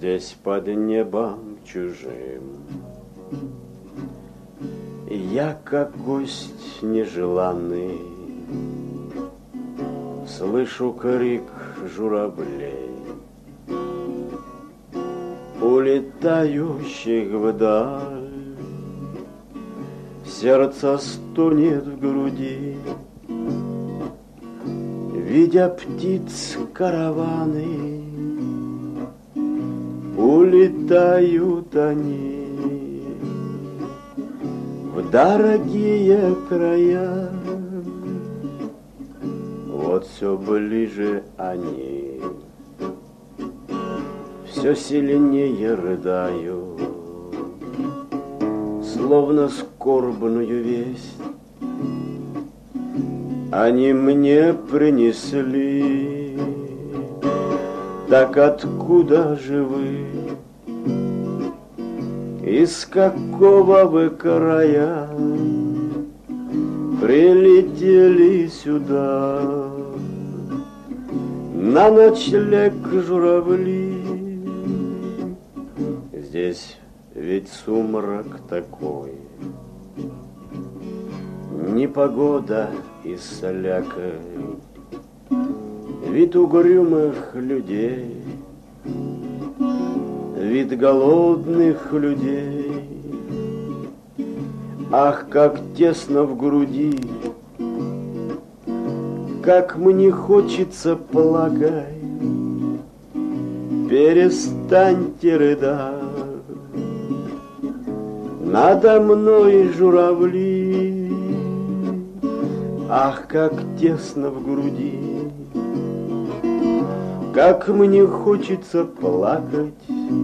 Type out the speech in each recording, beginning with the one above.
Здесь под небом чужим я, как гость нежеланный, слышу крик журавлей, улетающих вдаль. Сердце стонет в груди, видя птиц караваны. Улетают они в дорогие края. Вот все ближе они, все сильнее рыдаю, словно скорбную весть они мне принесли. Так откуда же вы? Из какого вы края прилетели сюда? На ночлег журавли. Здесь ведь сумрак такой, непогода и слякоть, вид угрюмых людей, вид голодных людей. Ах, как тесно в груди, как мне хочется плакать. Перестаньте рыдать, надо мной журавли. Ах, как тесно в груди, как мне хочется плакать.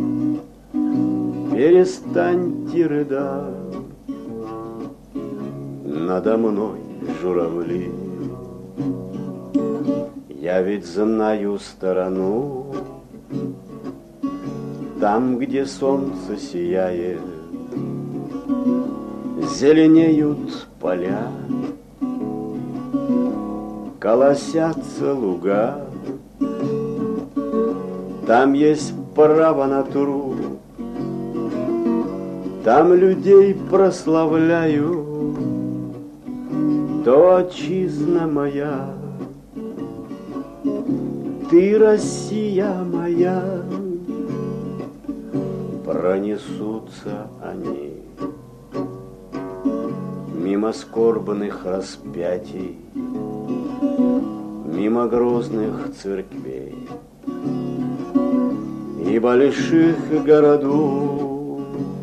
Перестаньте рыдать, надо мной журавли. Я ведь знаю сторону, там, где солнце сияет, зеленеют поля, колосятся луга. Там есть право на труд, там людей прославляю. То отчизна моя, ты, Россия моя. Пронесутся они мимо скорбных распятий, мимо грозных церквей и больших городов,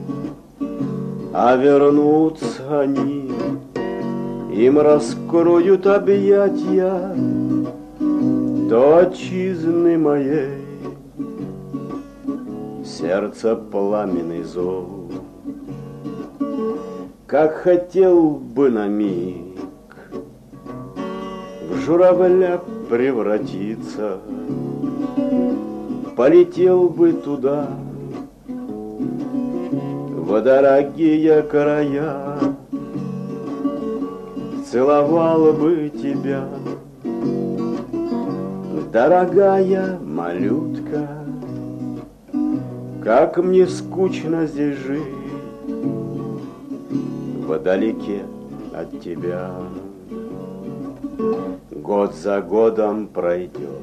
а вернутся они, им раскроют объятия до отчизны моей. Сердце пламенный зов, как хотел бы на миг в журавля превратиться, полетел бы туда, в дорогие края, целовал бы тебя, дорогая малютка. Как мне скучно здесь жить, вдалеке от тебя. Год за годом пройдет,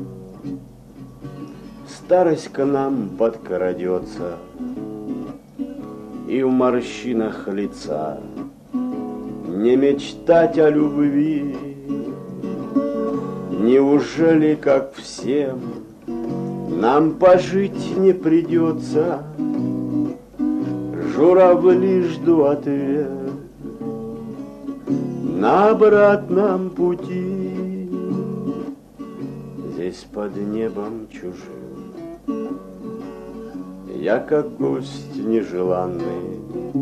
старость к нам подкрадется, и в морщинах лица не мечтать о любви. Неужели, как всем, нам пожить не придется? Журавли жду ответ на обратном пути. Здесь под небом чужим я, как гость нежеланный,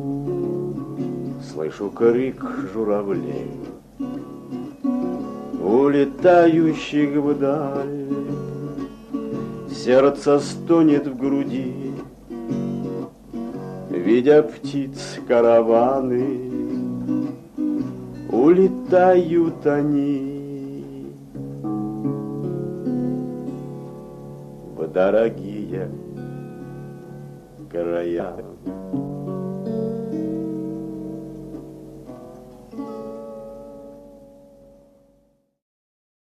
слышу крик журавлей, улетающих вдаль. Сердце стонет в груди, видя птиц караваны. Улетают они в дорогие краям.